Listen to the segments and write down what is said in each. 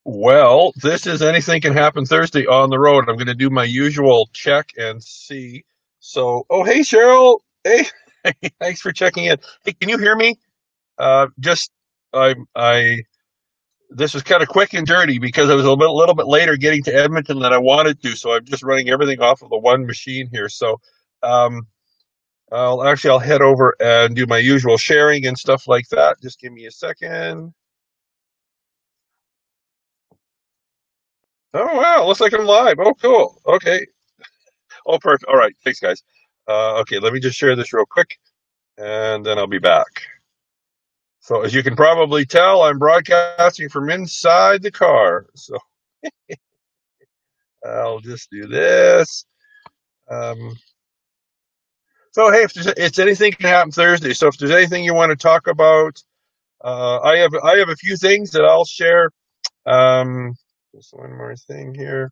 Well, this is Anything Can Happen Thursday on the road. I'm going to do my usual check and see. So, oh, hey, Cheryl. Hey, thanks for checking in. Hey, can you hear me? Just, I, this was kind of quick and dirty because I was little bit later getting to Edmonton than I wanted to. So I'm just running everything off of the one machine here. So, um, I'll head over and do my usual sharing and stuff like that. Just give me a second. Oh, wow. Looks like I'm live. Oh, cool. Okay. Oh, perfect. All right. Thanks, guys. Okay, let me just share this real quick, and then I'll be back. So, as you can probably tell, I'm broadcasting from inside the car. So, I'll just do this. Um, so, hey, if it's anything can happen Thursday. So, if there's anything you want to talk about, I have a few things that I'll share. Just one more thing here.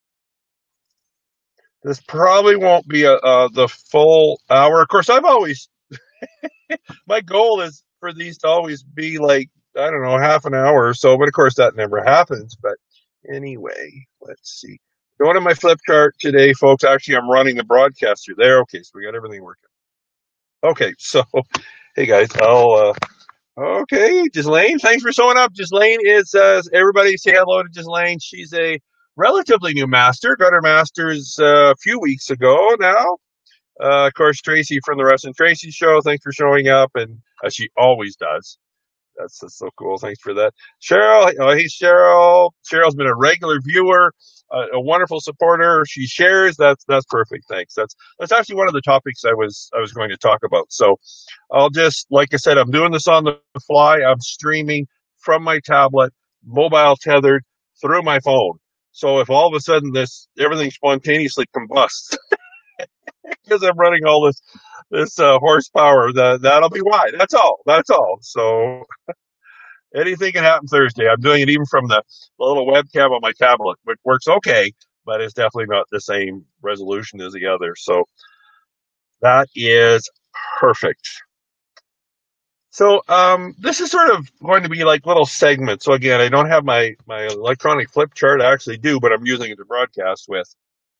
This probably won't be the full hour. Of course, I've always my goal is for these to always be like, I don't know, half an hour or so, but of course that never happens. But anyway, let's see. Going to my flip chart today, folks. Actually, I'm running the broadcaster there. Okay, so we got everything working. Okay, so hey guys, okay, Ghislaine, thanks for showing up. Ghislaine is everybody say hello to Ghislaine. She's a relatively new master. Got her master's a few weeks ago now. Of course, Tracy from the Russ and Tracy show. Thanks for showing up, and she always does. That's so cool. Thanks for that, Cheryl. Oh, hey, Cheryl. Cheryl's been a regular viewer, a wonderful supporter. She shares. That's perfect. Thanks. That's actually one of the topics I was going to talk about. So I'll just, like I said, I'm doing this on the fly. I'm streaming from my tablet, mobile tethered through my phone. So if all of a sudden this everything spontaneously combusts because I'm running all this horsepower. That'll be why. That's all. That's all. So anything can happen Thursday. I'm doing it even from the little webcam on my tablet, which works okay, but it's definitely not the same resolution as the other. So that is perfect. So this is sort of going to be like little segments. So again, I don't have my electronic flip chart. I actually do, but I'm using it to broadcast with.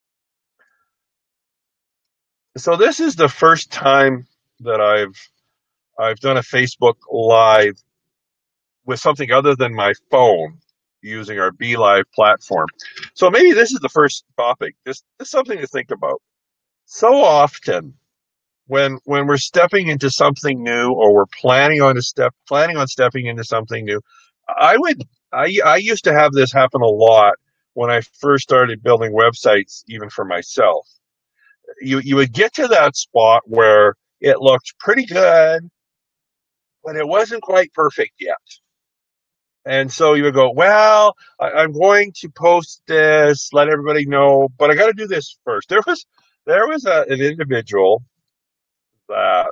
So this is the first time that I've done a Facebook Live with something other than my phone using our Be Live platform. So maybe this is the first topic. This is something to think about. So often when we're stepping into something new or we're planning on stepping into something new, I used to have this happen a lot when I first started building websites even for myself. You would get to that spot where it looked pretty good, but it wasn't quite perfect yet. And so you would go, well, I'm going to post this, let everybody know, but I got to do this first. There was an individual that,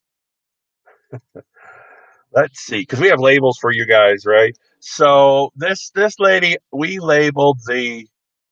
let's see, because we have labels for you guys, right? So this lady, we labeled the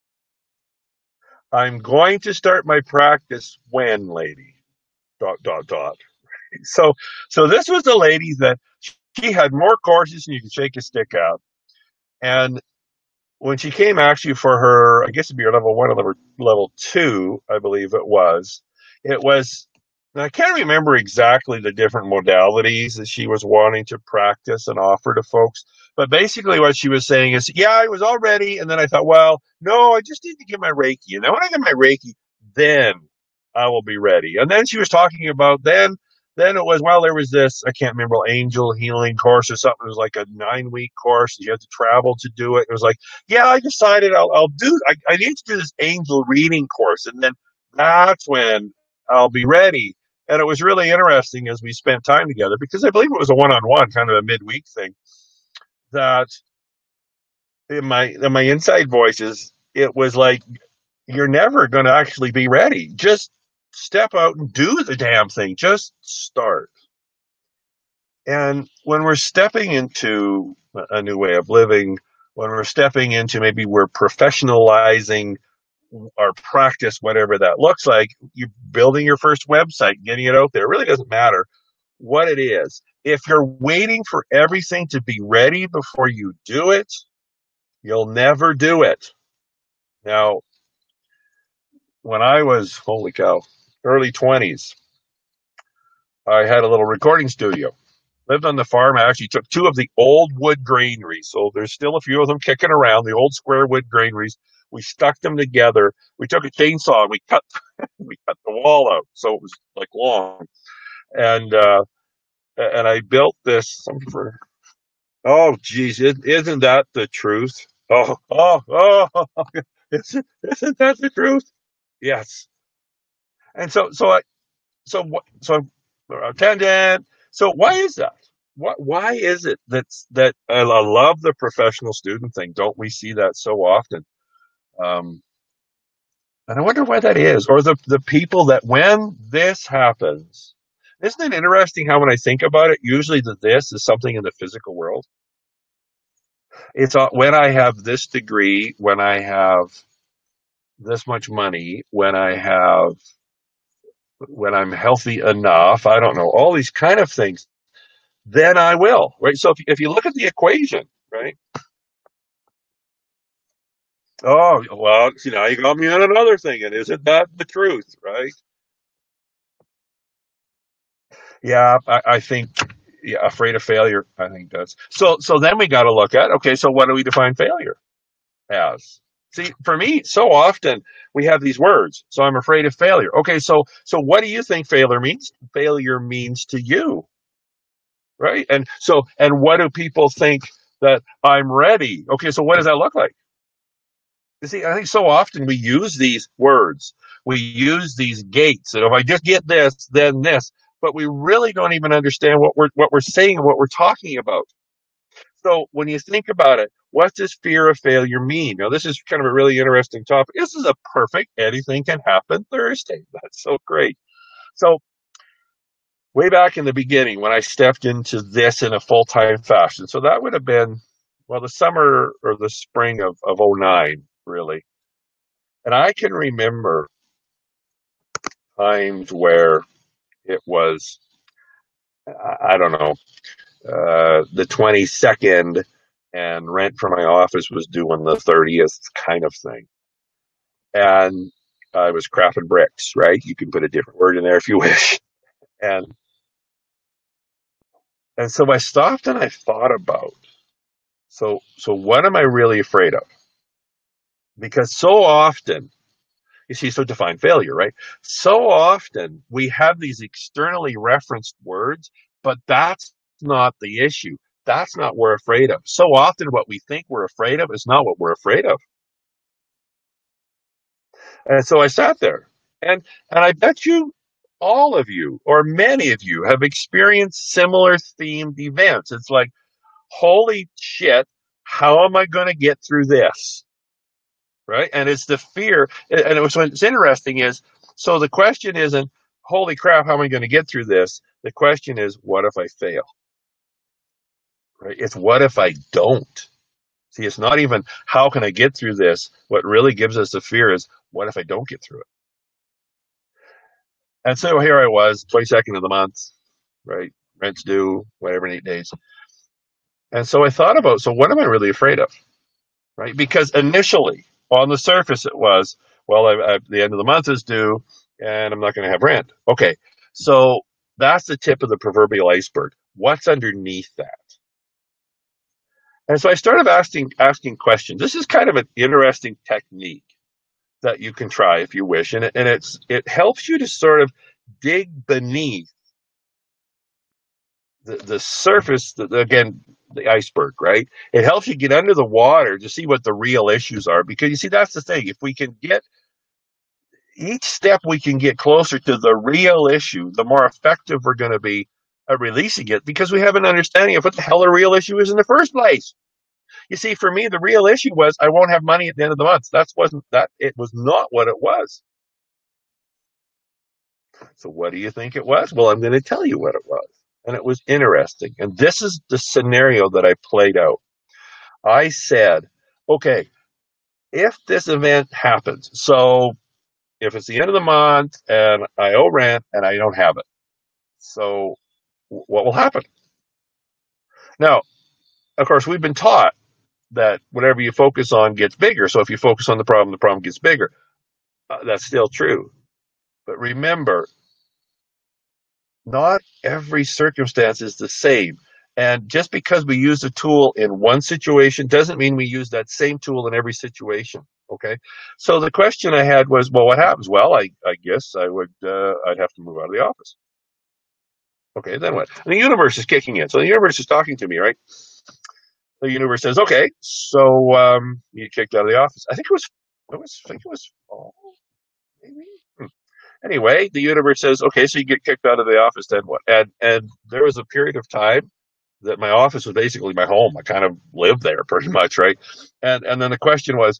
I'm going to start my practice when lady dot dot dot. So so this was the lady that she had more courses than you could shake a stick at, and when she came actually for her, I guess it'd be her level one or level two, I believe it was. It was, I can't remember exactly the different modalities that she was wanting to practice and offer to folks. But basically, what she was saying is, yeah, I was all ready. And then I thought, well, no, I just need to get my Reiki. And then when I get my Reiki, then I will be ready. And then she was talking about then it was, well, there was this, I can't remember, angel healing course or something. It was like a 9-week course. You had to travel to do it. It was like, yeah, I decided I need to do this angel reading course. And then that's when I'll be ready. And it was really interesting as we spent time together because I believe it was a one-on-one kind of a midweek thing that in my inside voices, it was like, you're never going to actually be ready. Just step out and do the damn thing. Just start. And when we're stepping into a new way of living, when we're stepping into maybe we're professionalizing our practice, whatever that looks like, you're building your first website, getting it out there. It really doesn't matter what it is. If you're waiting for everything to be ready before you do it, You'll never do it. Now, when I was, holy cow, early 20s, I had a little recording studio. Lived on the farm. I actually took two of the old wood granaries. So there's still a few of them kicking around, the old square wood granaries. We stuck them together. We took a chainsaw and we cut we cut the wall out so it was like long. And and I built this for, oh geez, isn't that the truth? Oh, isn't that the truth? Yes. And so attendant. So why is that? Why is it that I love the professional student thing? Don't we see that so often? Um, and I wonder why that is, or the people that when this happens, isn't it interesting how when I think about it, usually this is something in the physical world. It's when I have this degree, when I have this much money, when I'm healthy enough. I don't know, all these kind of things. Then I will, right? So if you look at the equation, right? Oh, well, now you got me on another thing, and isn't that the truth, right? Yeah, I think, yeah, afraid of failure. I think that's so. Then we got to look at, okay, so what do we define failure as? See, for me, so often we have these words. So I'm afraid of failure. Okay, so what do you think failure means? Failure means to you, right? And what do people think that I'm ready? Okay, so what does that look like? You see, I think so often we use these words, we use these gates, and if I just get this, then this, but we really don't even understand what we're saying and what we're talking about. So when you think about it, what does fear of failure mean? Now, this is kind of a really interesting topic. This is a perfect anything can happen Thursday. That's so great. So way back in the beginning, when I stepped into this in a full time fashion, so that would have been, well, the summer or the spring of '09, really. And I can remember times where it was, I don't know, the 22nd, and rent for my office was due on the 30th, kind of thing. And I was crapping bricks, right? You can put a different word in there if you wish. And so I stopped and I thought about, so what am I really afraid of? Because so often, you see, so define failure, right? So often we have these externally referenced words, but that's not the issue. That's not what we're afraid of. So often what we think we're afraid of is not what we're afraid of. And so I sat there, and I bet you all of you or many of you have experienced similar themed events. It's like, holy shit, how am I going to get through this? Right? And it's the fear. And what's interesting is, so the question isn't, holy crap, how am I going to get through this? The question is, what if I fail? Right? It's what if I don't? See, it's not even how can I get through this. What really gives us the fear is, what if I don't get through it? And so here I was, 22nd of the month, right? Rent's due, whatever, in 8 days. And so I thought about, so what am I really afraid of? Right? Because initially, on the surface, it was, well, the end of the month is due and I'm not going to have rent. Okay. So that's the tip of the proverbial iceberg. What's underneath that? And so I started asking questions. This is kind of an interesting technique that you can try if you wish. And it helps you to sort of dig beneath the surface, again, the iceberg, right? It helps you get under the water to see what the real issues are. Because you see, that's the thing. If we can get each step, we can get closer to the real issue, the more effective we're going to be at releasing it because we have an understanding of what the hell the real issue is in the first place. You see, for me, the real issue was I won't have money at the end of the month. It was not what it was. So what do you think it was? Well, I'm going to tell you what it was. And it was interesting. And this is the scenario that I played out. I said, okay, if this event happens, so if it's the end of the month and I owe rent and I don't have it, so what will happen? Now, of course, we've been taught that whatever you focus on gets bigger. So if you focus on the problem gets bigger. That's still true. But remember, not every circumstance is the same. And just because we use a tool in one situation doesn't mean we use that same tool in every situation. Okay. So the question I had was, well, what happens? Well, I guess I'd have to move out of the office. Okay, then what? And the universe is kicking in. So the universe is talking to me, right? The universe says, okay, so you kicked out of the office. I think it was fall, maybe. Anyway, the universe says, okay, so you get kicked out of the office, then what? And there was a period of time that my office was basically my home. I kind of lived there pretty much, right? And then the question was,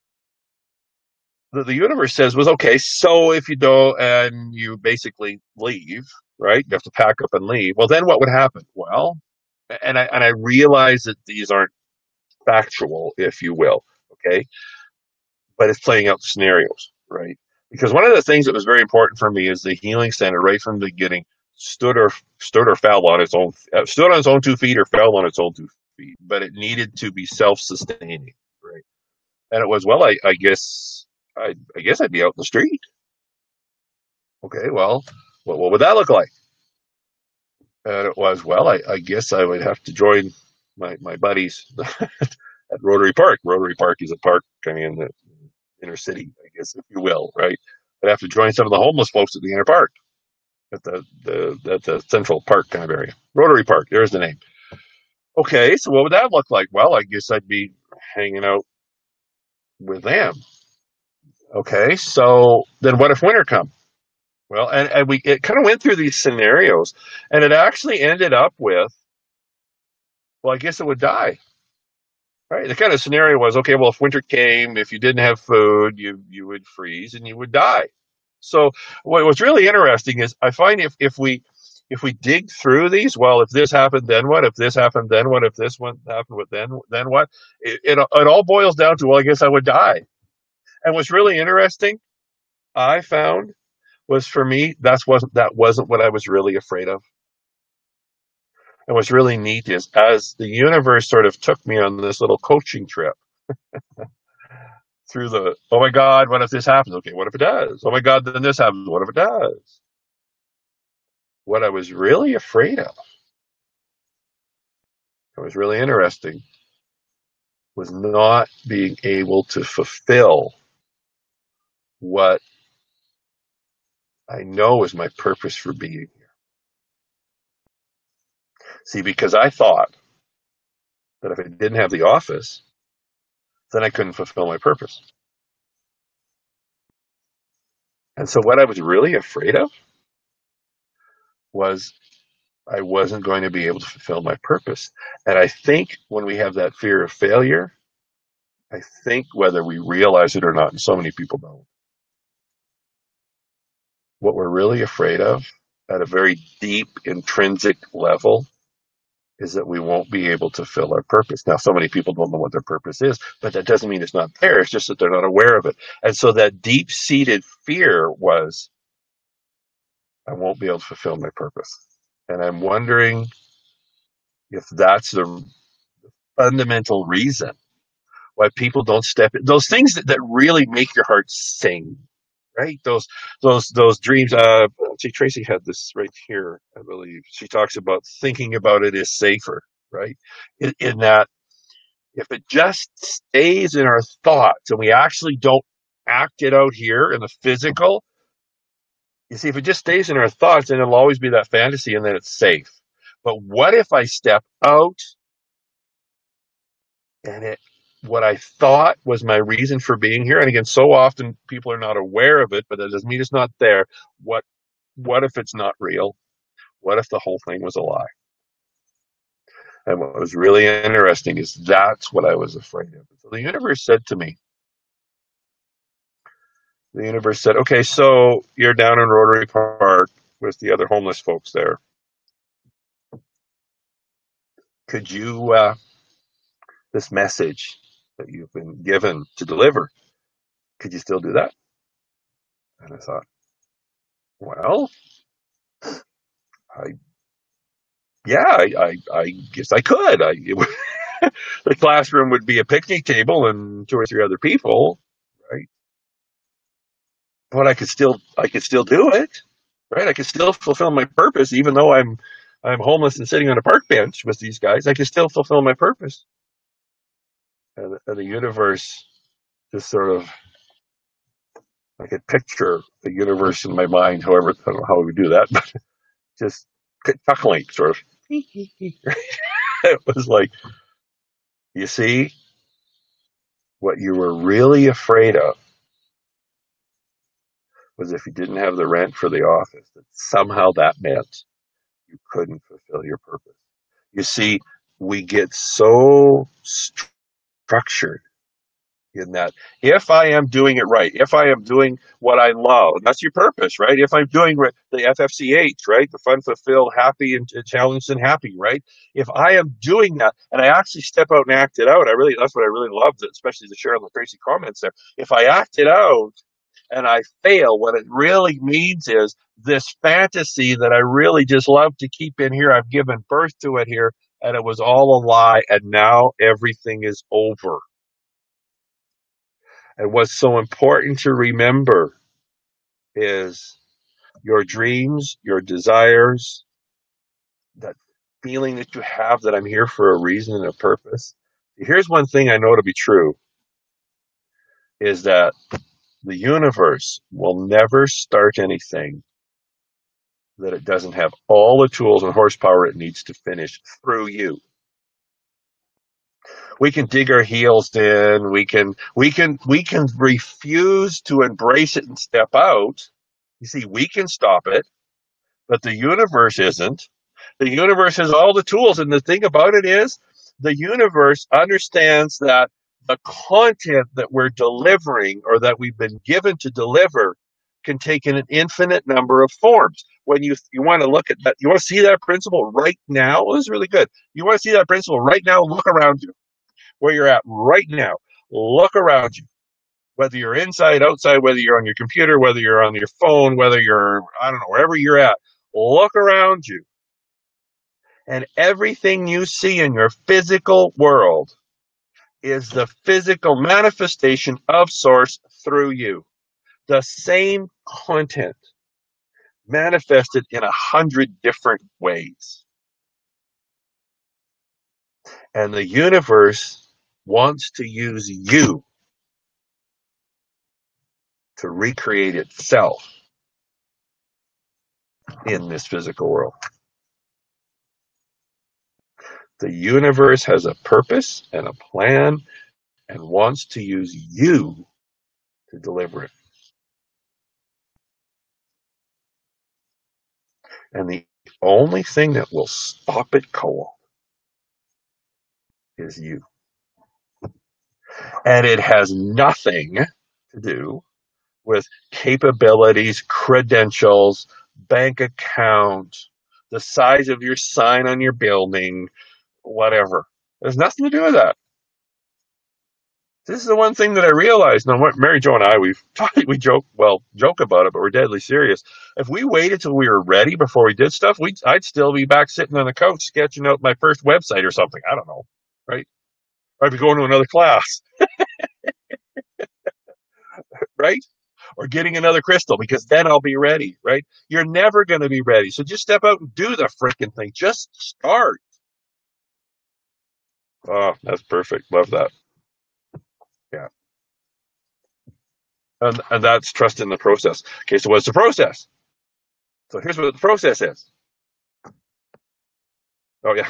the universe says was, okay, so if you go and you basically leave, right? You have to pack up and leave. Well, then what would happen? Well, and I realize that these aren't factual, if you will, okay, but it's playing out the scenarios, right? Because one of the things that was very important for me is the healing center right from the beginning stood or fell on its own, stood on its own 2 feet or fell on its own 2 feet, but it needed to be self-sustaining, right? And it was, well, I guess I guess I'd be out in the street. Okay, well, what would that look like? And it was, well, I guess I would have to join my buddies at Rotary Park. Rotary Park is a park kind of in the inner city, I guess, if you will, right? I'd have to join some of the homeless folks at the inner park, at the Central Park kind of area. Rotary Park, there's the name. Okay, so what would that look like? Well, I guess I'd be hanging out with them. Okay, so then what if winter comes? Well, and it kind of went through these scenarios, and it actually ended up with, well, I guess it would die. Right. The kind of scenario was, okay, well, if winter came, if you didn't have food, you would freeze and you would die. So what was really interesting is I find if we dig through these, well, if this happened, then what? If this happened, then what? If this one happened, then what? It all boils down to, well, I guess I would die. And what's really interesting, I found, was for me, that wasn't what I was really afraid of. And what's really neat is as the universe sort of took me on this little coaching trip through oh my God, what if this happens? Okay, what if it does? Oh my God, then this happens. What if it does? What I was really afraid of, it was really interesting, was not being able to fulfill what I know is my purpose for being here. See, because I thought that if I didn't have the office, then I couldn't fulfill my purpose. And so what I was really afraid of was I wasn't going to be able to fulfill my purpose. And I think when we have that fear of failure, I think whether we realize it or not, and so many people don't, what we're really afraid of at a very deep intrinsic level is that we won't be able to fill our purpose. Now, so many people don't know what their purpose is, but that doesn't mean it's not there. It's just that they're not aware of it. And so that deep-seated fear was, I won't be able to fulfill my purpose. And I'm wondering if that's the fundamental reason why people don't step in. Those things that really make your heart sing, right? Those dreams. See, Tracy had this right here, I believe. She talks about thinking about it is safer, right? In that, if it just stays in our thoughts and we actually don't act it out here in the physical, you see, if it just stays in our thoughts, then it'll always be that fantasy and then it's safe. But what if I step out and what I thought was my reason for being here, and again, so often people are not aware of it, but that doesn't mean it's not there. What if it's not real? What if the whole thing was a lie? And what was really interesting is that's what I was afraid of. So the universe said to me, okay, so you're down in Rotary Park with the other homeless folks there. Could you, this message that you've been given to deliver, could you still do that? And I thought, well, I guess I could. The classroom would be a picnic table and two or three other people, right? But I could still do it, right? I could still fulfill my purpose, even though I'm homeless and sitting on a park bench with these guys. I can still fulfill my purpose, and the universe just sort of, I could picture the universe in my mind. However, I don't know how we do that, but just chuckling, sort of. It was like, you see, what you were really afraid of was if you didn't have the rent for the office, that somehow that meant you couldn't fulfill your purpose. You see, we get so structured in that if I am doing it right, if I am doing what I love, that's your purpose, right? If I'm doing the FFCH, right? The fun, fulfilled, happy, and challenged and happy, right? If I am doing that and I actually step out and act it out, that's what I really loved, especially the Cheryl and Tracy comments there. If I act it out and I fail, what it really means is this fantasy that I really just love to keep in here, I've given birth to it here, and it was all a lie, and now everything is over. And what's so important to remember is your dreams, your desires, that feeling that you have that I'm here for a reason and a purpose. Here's one thing I know to be true is that the universe will never start anything that it doesn't have all the tools and horsepower it needs to finish through you. We can dig our heels in, we can refuse to embrace it and step out. You see, we can stop it, but the universe isn't. The universe has all the tools, and the thing about it is the universe understands that the content that we're delivering or that we've been given to deliver can take in an infinite number of forms. When you want to look at that, you want to see that principle right now. Well, this is really good. You want to see that principle right now, look around you. Where you're at right now, look around you. Whether you're inside, outside, whether you're on your computer, whether you're on your phone, whether you're, I don't know, wherever you're at, look around you. And everything you see in your physical world is the physical manifestation of Source through you. The same content manifested in 100 different ways. And the universe wants to use you to recreate itself in this physical world. The universe has a purpose and a plan and wants to use you to deliver it. And the only thing that will stop it cold is you. And it has nothing to do with capabilities, credentials, bank account, the size of your sign on your building, whatever. There's nothing to do with that. This is the one thing that I realized. Now, Mary Jo and I, we joke about it, but we're deadly serious. If we waited till we were ready before we did stuff, I'd still be back sitting on the couch sketching out my first website or something. I don't know, right? Or I'd be going to another class, right? Or getting another crystal because then I'll be ready, right? You're never going to be ready. So just step out and do the freaking thing. Just start. Oh, that's perfect. Love that. Yeah. And that's trust in the process. Okay, so what's the process? So here's what the process is. Oh, yeah.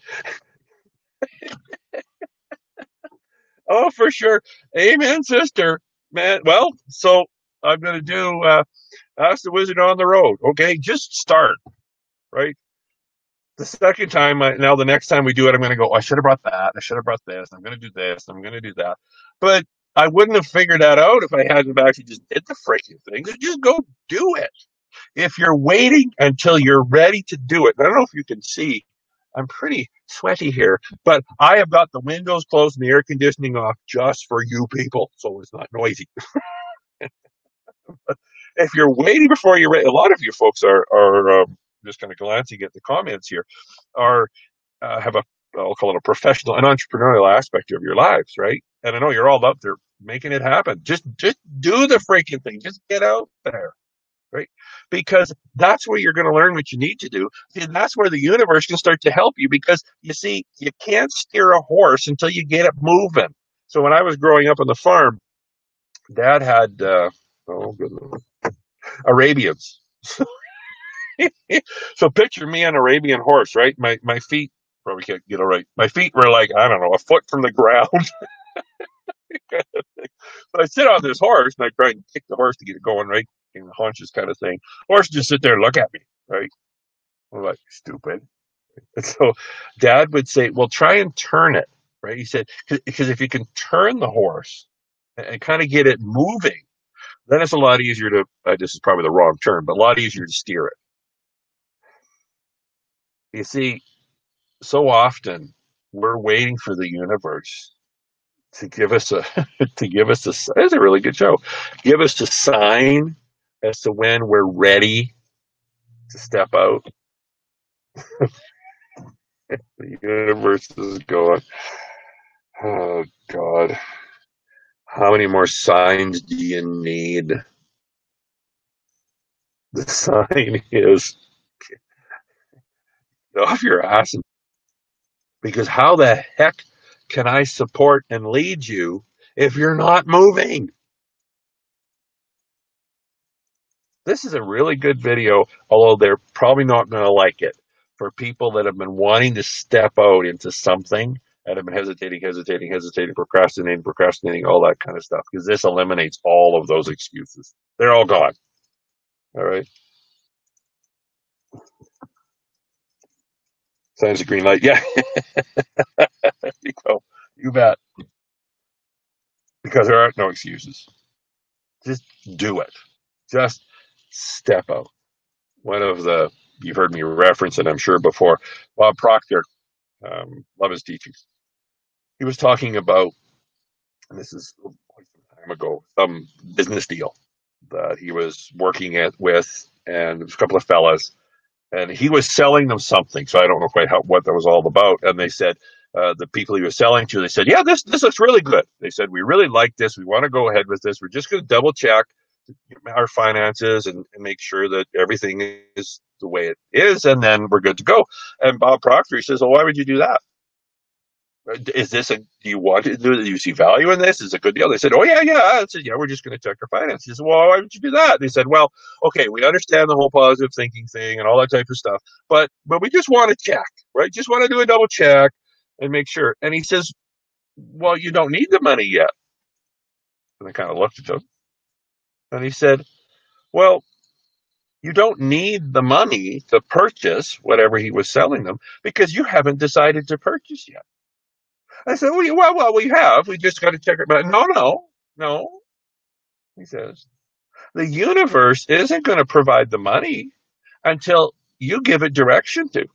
Oh, for sure. Amen, sister. Man, well, so I'm going to do Ask the Wizard on the Road. Okay, just start, right? The second time, now the next time we do it, I'm going to go, oh, I should have brought that. I should have brought this. I'm going to do this. I'm going to do that. But I wouldn't have figured that out if I hadn't actually just did the freaking thing. Just go do it. If you're waiting until you're ready to do it, I don't know if you can see, I'm pretty sweaty here, but I have got the windows closed and the air conditioning off just for you people, so it's not noisy. If you're waiting before you're ready, a lot of you folks are just kind of glancing at the comments here, are have a I'll call it a professional and entrepreneurial aspect of your lives, right? And I know you're all out there making it happen. Just do the freaking thing. Just get out there, right? Because that's where you're going to learn what you need to do. And that's where the universe can start to help you, because you see, you can't steer a horse until you get it moving. So when I was growing up on the farm, Dad had, oh goodness, Arabians. So picture me on an Arabian horse, right? My feet, probably can't get it right. My feet were like, I don't know, a foot from the ground. But I sit on this horse and I try and kick the horse to get it going, right? In the haunches kind of thing. Horse just sit there and look at me, right? I'm like, stupid. And so Dad would say, well, try and turn it, right? He said, because if you can turn the horse and kind of get it moving, then it's a lot easier to, this is probably the wrong term, but a lot easier to steer it. You see, so often we're waiting for the universe to give us a it's a really good show. Give us a sign as to when we're ready to step out. The universe is going, oh God, how many more signs do you need? The sign is get off your ass, because how the heck can I support and lead you if you're not moving? This is a really good video, although they're probably not going to like it, for people that have been wanting to step out into something and have been hesitating, procrastinating, all that kind of stuff, because this eliminates all of those excuses. They're all gone. All right. Signs of green light. Yeah. You go. You bet. Because there aren't no excuses. Just do it. Just step out. One of the, you've heard me reference it, I'm sure, before, Bob Proctor, love his teachings. He was talking about, and this is quite some time ago, some business deal that he was working with, and there was a couple of fellas, and he was selling them something. So I don't know quite what that was all about. And they said, the people he was selling to, they said, yeah, this looks really good. They said, we really like this. We want to go ahead with this. We're just going to double check our finances and make sure that everything is the way it is, and then we're good to go. And Bob Proctor, he says, well, why would you do that? Is this do you want to do it? Do you see value in this? Is it a good deal? They said, oh, yeah. I said, yeah, we're just going to check our finances. He said, well, why would you do that? They said, well, okay, we understand the whole positive thinking thing and all that type of stuff, but we just want to check, right? Just want to do a double check and make sure. And he says, well, you don't need the money yet. And I kind of looked at him, and he said, well, you don't need the money to purchase whatever he was selling them, because you haven't decided to purchase yet. I said, well, we have. We just got to check it. But no. He says, the universe isn't going to provide the money until you give it direction to.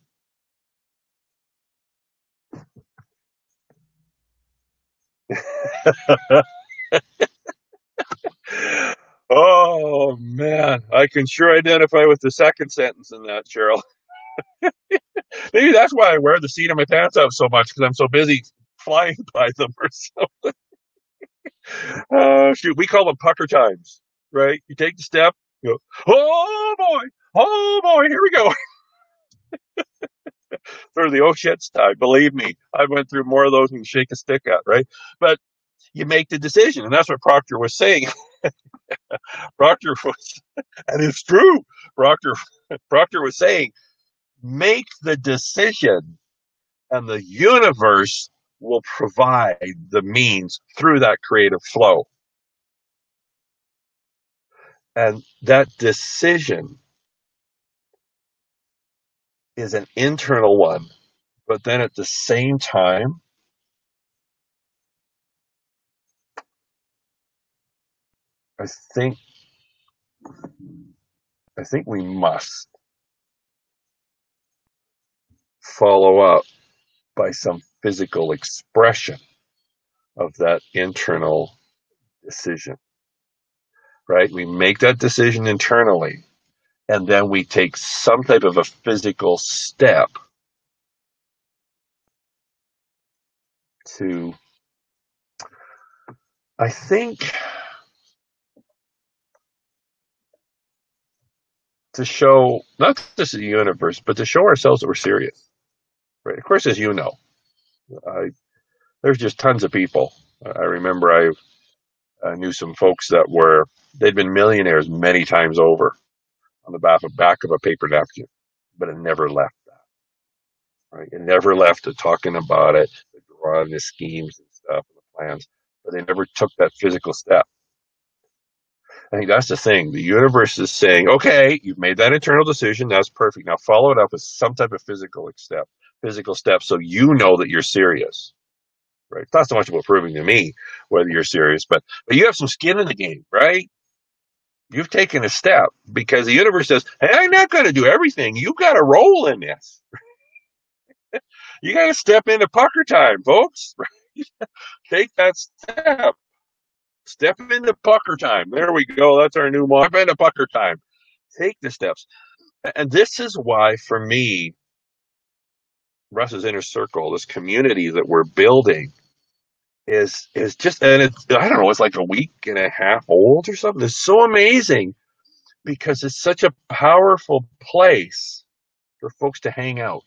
Oh, man. I can sure identify with the second sentence in that, Cheryl. Maybe that's why I wear the seat of my pants out so much, because I'm so busy flying by them or something. Shoot, we call them pucker times, right? You take the step, you go, oh boy, here we go. Through the oh shit time. Believe me, I went through more of those than you shake a stick at, right? But you make the decision, and that's what Proctor was saying. Proctor was, and it's true. Proctor was saying, make the decision, and the universe will provide the means through that creative flow. And that decision is an internal one, but then at the same time, I think we must follow up by some physical expression of that internal decision, right? We make that decision internally, and then we take some type of a physical step to, I think, to show not just the universe, but to show ourselves that we're serious. Right? Of course, as you know, there's just tons of people. I remember I knew some folks that they'd been millionaires many times over on the back of a paper napkin, but it never left that. Right? It never left it talking about it, drawing the schemes and stuff and the plans, but they never took that physical step. I think that's the thing. The universe is saying, okay, you've made that internal decision. That's perfect. Now follow it up with some type of physical step so you know that you're serious. Right? It's not so much about proving to me whether you're serious, but you have some skin in the game, right? You've taken a step because the universe says, hey, I'm not going to do everything. You got to roll in this. You got to step into pucker time, folks. Take that step. Step into pucker time. There we go. That's our new motto. Step into pucker time. Take the steps. And this is why, for me, Russ's Inner Circle, this community that we're building, is just, and it's, I don't know, it's like a week and a half old or something. It's so amazing because it's such a powerful place for folks to hang out.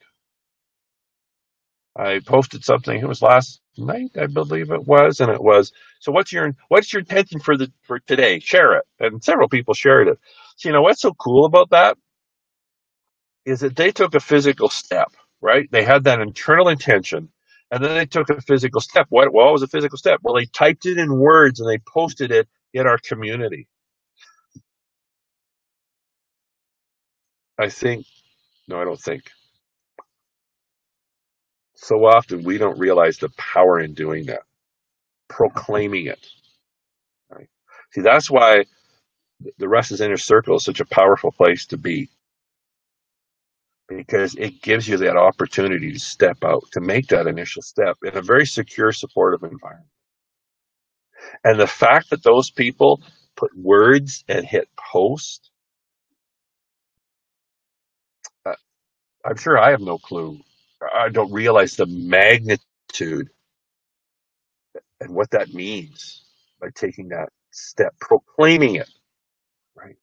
I posted something. It was last night, I believe it was, and it was. So, what's your intention for today? Share it, and several people shared it. So, what's so cool about that is that they took a physical step. Right? They had that internal intention, and then they took a physical step. What was a physical step? Well, they typed it in words and they posted it in our community. I think. No, I don't think. So often we don't realize the power in doing that, proclaiming it. Right? See, that's why the Russ's Inner Circle is such a powerful place to be, because it gives you that opportunity to step out, to make that initial step in a very secure, supportive environment. And the fact that those people put words and hit post, I'm sure I have no clue. I don't realize the magnitude and what that means by taking that step, proclaiming it, right?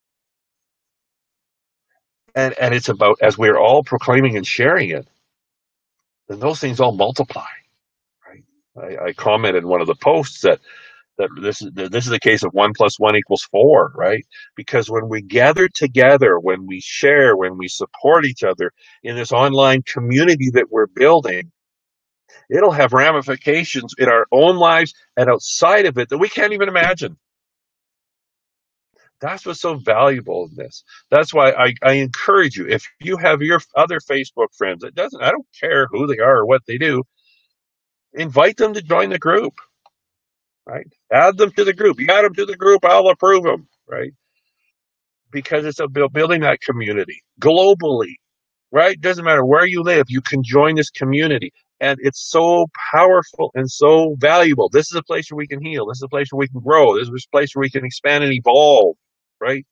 And it's about, as we're all proclaiming and sharing it, then those things all multiply, right? I commented in one of the posts that this is the case of 1+1 = 4, right? Because when we gather together, when we share, when we support each other in this online community that we're building, it'll have ramifications in our own lives and outside of it that we can't even imagine. That's what's so valuable in this. That's why I encourage you, if you have your other Facebook friends, I don't care who they are or what they do, invite them to join the group, right? Add them to the group. You add them to the group, I'll approve them, right? Because it's about building that community globally, right? Doesn't matter where you live, you can join this community. And it's so powerful and so valuable. This is a place where we can heal. This is a place where we can grow. This is a place where we can expand and evolve, right?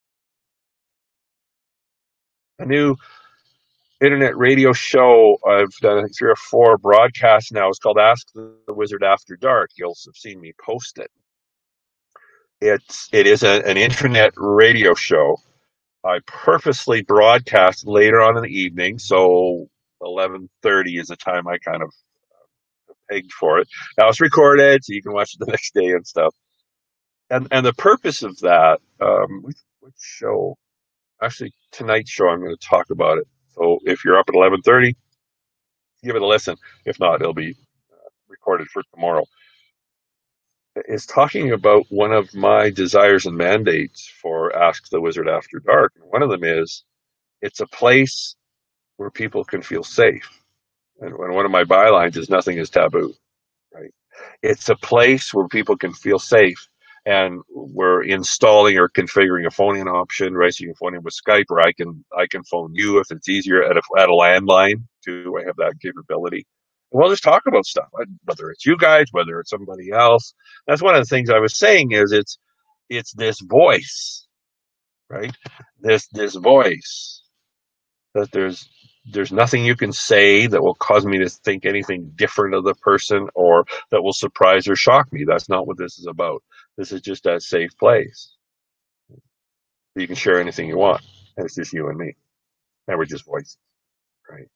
A new internet radio show I've done, I think, 3 or 4 broadcasts now. It's called Ask the Wizard After Dark. You'll have seen me post it. It is an internet radio show. I purposely broadcast later on in the evening, so 11:30 is the time I kind of pegged for it. Now it's recorded, so you can watch it the next day and stuff. And the purpose of that, which show? Actually, tonight's show, I'm going to talk about it. So if you're up at 11:30, give it a listen. If not, it'll be recorded for tomorrow. Is talking about one of my desires and mandates for Ask the Wizard After Dark. And one of them is, it's a place where people can feel safe. And one of my bylines is, nothing is taboo, right? It's a place where people can feel safe. And we're installing or configuring a phone-in option, right? So you can phone in with Skype, or I can phone you if it's easier at a landline too. I have that capability. And we'll just talk about stuff, whether it's you guys, whether it's somebody else. That's one of the things I was saying is it's this voice, right? This voice that there's there's nothing you can say that will cause me to think anything different of the person or that will surprise or shock me. That's not what this is about. This is just a safe place. You can share anything you want, and it's just you and me, and we're just voices, right?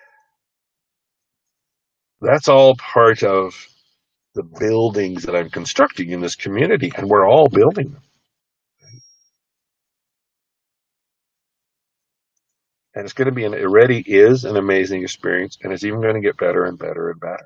That's all part of the buildings that I'm constructing in this community, and we're all building them. And it's going to be it already is an amazing experience, and it's even going to get better and better and better.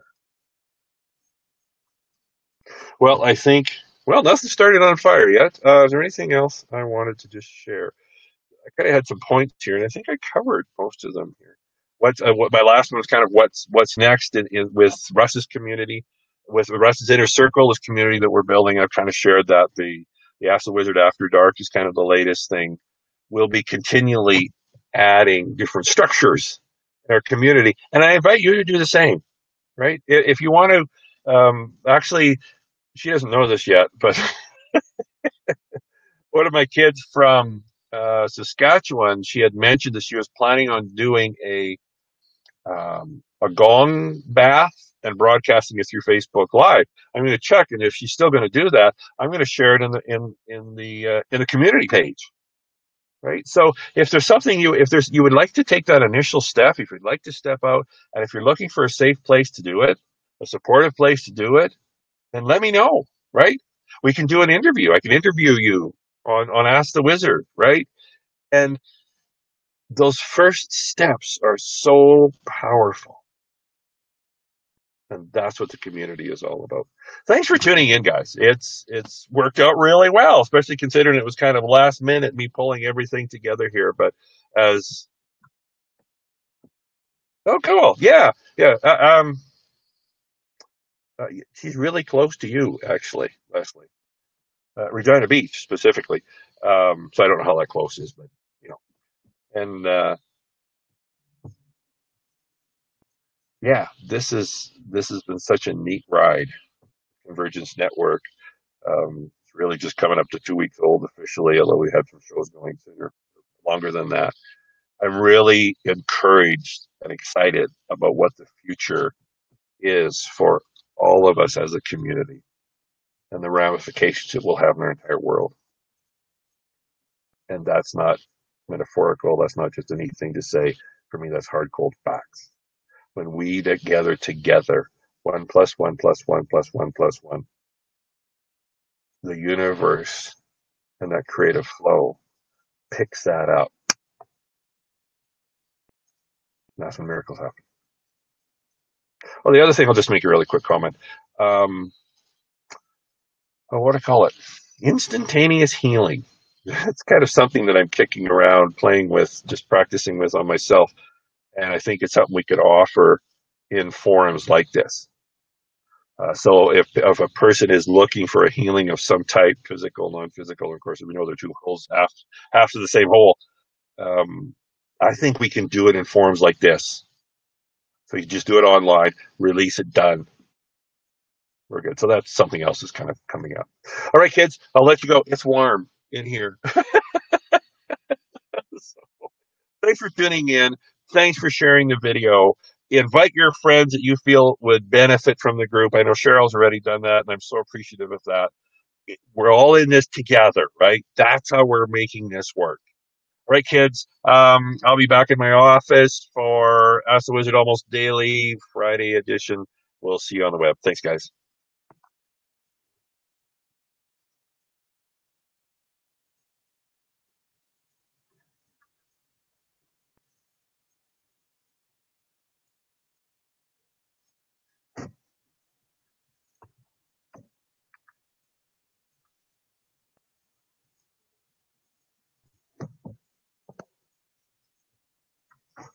Well, I think, well, nothing started on fire yet. Is there anything else I wanted to just share? I kind of had some points here, and I think I covered most of them here. What my last one was kind of what's next with Russ's community, with Russ's inner circle, this community that we're building. I've kind of shared that the Ask the Wizard After Dark is kind of the latest thing. We'll be continually adding different structures in our community, and I invite you to do the same. Right? If you want to, actually, she doesn't know this yet, but one of my kids from Saskatchewan, she had mentioned that she was planning on doing a gong bath and broadcasting it through Facebook Live. I'm going to check, and if she's still going to do that, I'm going to share it in the community page. Right. So if there's something you would like to take that initial step, if you'd like to step out, and if you're looking for a safe place to do it, a supportive place to do it, then let me know. Right. We can do an interview. I can interview you on Ask the Wizard. Right. And those first steps are so powerful. And that's what the community is all about. Thanks for tuning in, guys. It's worked out really well, especially considering it was kind of last minute me pulling everything together here. But as oh, cool, yeah, yeah. She's really close to you, actually, Leslie. Regina Beach specifically. So I don't know how that close is, but you know, and yeah, this has been such a neat ride. Convergence Network. It's really just coming up to 2 weeks old officially, although we had some shows going sooner, longer than that. I'm really encouraged and excited about what the future is for all of us as a community and the ramifications it will have in our entire world. And that's not metaphorical. That's not just a neat thing to say. For me, that's hard, cold facts. When we gather together, 1+1+1+1+1, the universe and that creative flow picks that up. And that's when miracles happen. Well, the other thing, I'll just make a really quick comment. What do I call it? Instantaneous healing. It's kind of something that I'm kicking around, playing with, just practicing with on myself. And I think it's something we could offer in forums like this. So if a person is looking for a healing of some type, physical, non-physical, of course, we know they're two holes, half to the same hole. I think we can do it in forums like this. So you just do it online, release it, done. We're good. So that's something else is kind of coming up. All right, kids, I'll let you go. It's warm in here. So, thanks for tuning in. Thanks for sharing the video. Invite your friends that you feel would benefit from the group. I know Cheryl's already done that, and I'm so appreciative of that. We're all in this together, right? That's how we're making this work. All right, kids. I'll be back in my office for Ask the Wizard almost daily, Friday edition. We'll see you on the web. Thanks, guys.